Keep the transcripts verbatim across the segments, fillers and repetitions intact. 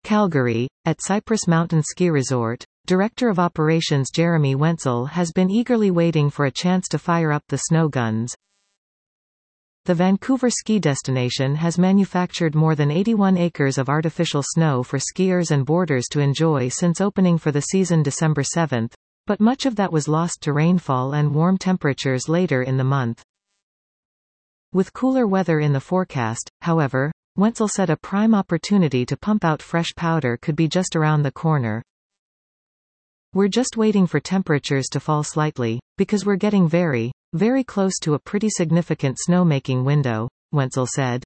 Calgary, at Cypress Mountain Ski Resort, Director of Operations Jeremy Wenzel has been eagerly waiting for a chance to fire up the snow guns. The Vancouver ski destination has manufactured more than eighty-one acres of artificial snow for skiers and boarders to enjoy since opening for the season December seventh, but much of that was lost to rainfall and warm temperatures later in the month. With cooler weather in the forecast, however, Wenzel said a prime opportunity to pump out fresh powder could be just around the corner. "We're just waiting for temperatures to fall slightly, because we're getting very, very close to a pretty significant snowmaking window," Wenzel said.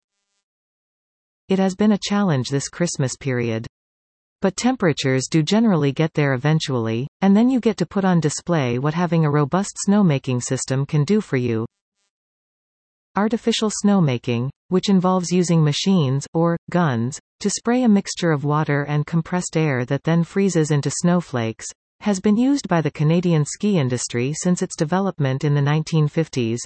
"It has been a challenge this Christmas period. But temperatures do generally get there eventually, and then you get to put on display what having a robust snowmaking system can do for you." Artificial snowmaking, which involves using machines, or guns, to spray a mixture of water and compressed air that then freezes into snowflakes, has been used by the Canadian ski industry since its development in the nineteen fifties.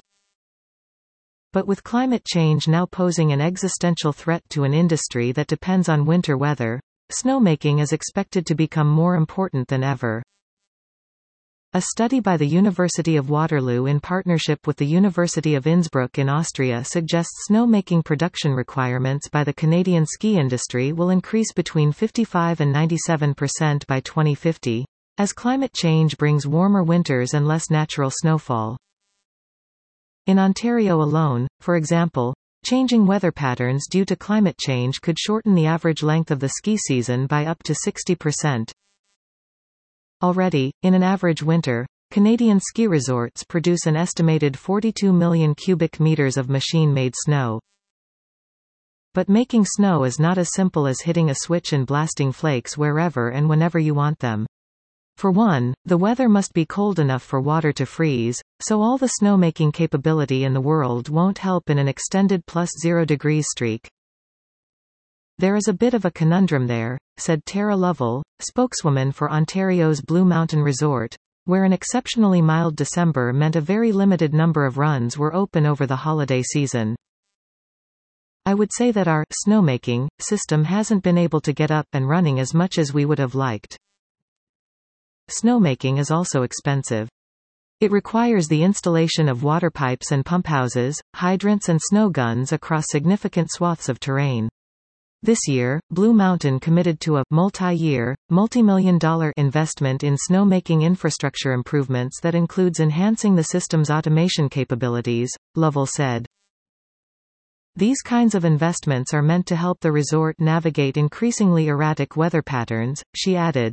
But with climate change now posing an existential threat to an industry that depends on winter weather, snowmaking is expected to become more important than ever. A study by the University of Waterloo in partnership with the University of Innsbruck in Austria suggests snowmaking production requirements by the Canadian ski industry will increase between fifty-five and ninety-seven percent by twenty fifty, as climate change brings warmer winters and less natural snowfall. In Ontario alone, for example, changing weather patterns due to climate change could shorten the average length of the ski season by up to sixty percent. Already, in an average winter, Canadian ski resorts produce an estimated forty-two million cubic meters of machine-made snow. But making snow is not as simple as hitting a switch and blasting flakes wherever and whenever you want them. For one, the weather must be cold enough for water to freeze, so all the snowmaking capability in the world won't help in an extended plus zero degrees streak. "There is a bit of a conundrum there," said Tara Lovell, spokeswoman for Ontario's Blue Mountain Resort, where an exceptionally mild December meant a very limited number of runs were open over the holiday season. "I would say that our snowmaking system hasn't been able to get up and running as much as we would have liked. Snowmaking is also expensive. It requires the installation of water pipes and pump houses, hydrants and snow guns across significant swaths of terrain. This year, Blue Mountain committed to a multi-year, multi-million dollar investment in snowmaking infrastructure improvements that includes enhancing the system's automation capabilities," Lovell said. "These kinds of investments are meant to help the resort navigate increasingly erratic weather patterns," she added.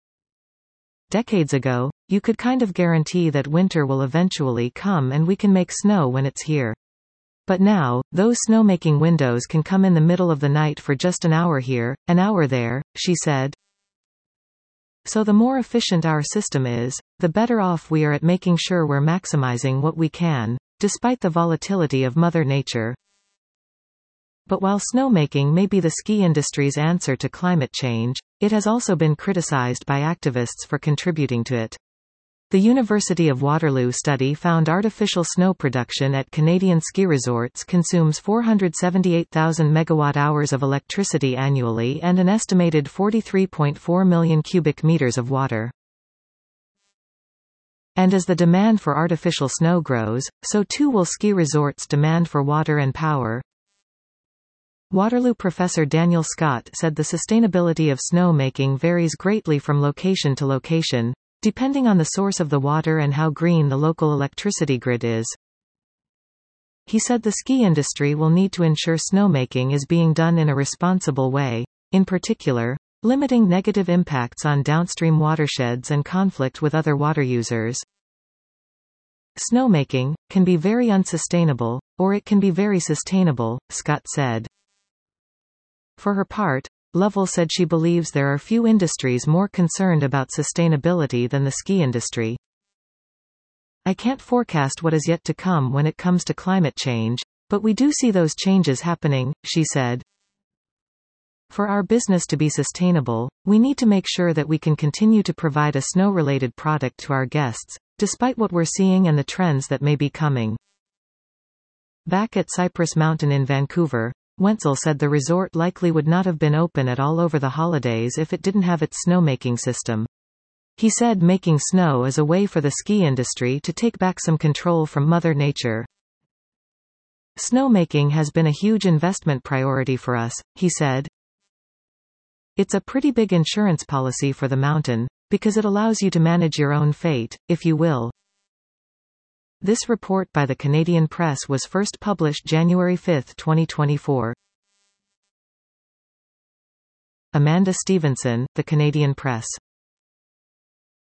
"Decades ago, you could kind of guarantee that winter will eventually come and we can make snow when it's here. But now, those snowmaking windows can come in the middle of the night for just an hour here, an hour there," she said. "So the more efficient our system is, the better off we are at making sure we're maximizing what we can, despite the volatility of Mother Nature." But while snowmaking may be the ski industry's answer to climate change, it has also been criticized by activists for contributing to it. The University of Waterloo study found artificial snow production at Canadian ski resorts consumes four hundred seventy-eight thousand megawatt-hours of electricity annually and an estimated forty-three point four million cubic meters of water. And as the demand for artificial snow grows, so too will ski resorts' demand for water and power. Waterloo professor Daniel Scott said the sustainability of snowmaking varies greatly from location to location, depending on the source of the water and how green the local electricity grid is. He said the ski industry will need to ensure snowmaking is being done in a responsible way, in particular, limiting negative impacts on downstream watersheds and conflict with other water users. "Snowmaking can be very unsustainable, or it can be very sustainable," Scott said. For her part, Lovell said she believes there are few industries more concerned about sustainability than the ski industry. "I can't forecast what is yet to come when it comes to climate change, but we do see those changes happening," she said. "For our business to be sustainable, we need to make sure that we can continue to provide a snow-related product to our guests, despite what we're seeing and the trends that may be coming." Back at Cypress Mountain in Vancouver, Wenzel said the resort likely would not have been open at all over the holidays if it didn't have its snowmaking system. He said making snow is a way for the ski industry to take back some control from Mother Nature. Snowmaking has been a huge investment priority for us, he said. It's a pretty big insurance policy for the mountain, because it allows you to manage your own fate, if you will. This report by the Canadian Press was first published January fifth, twenty twenty-four. Amanda Stevenson, The Canadian Press.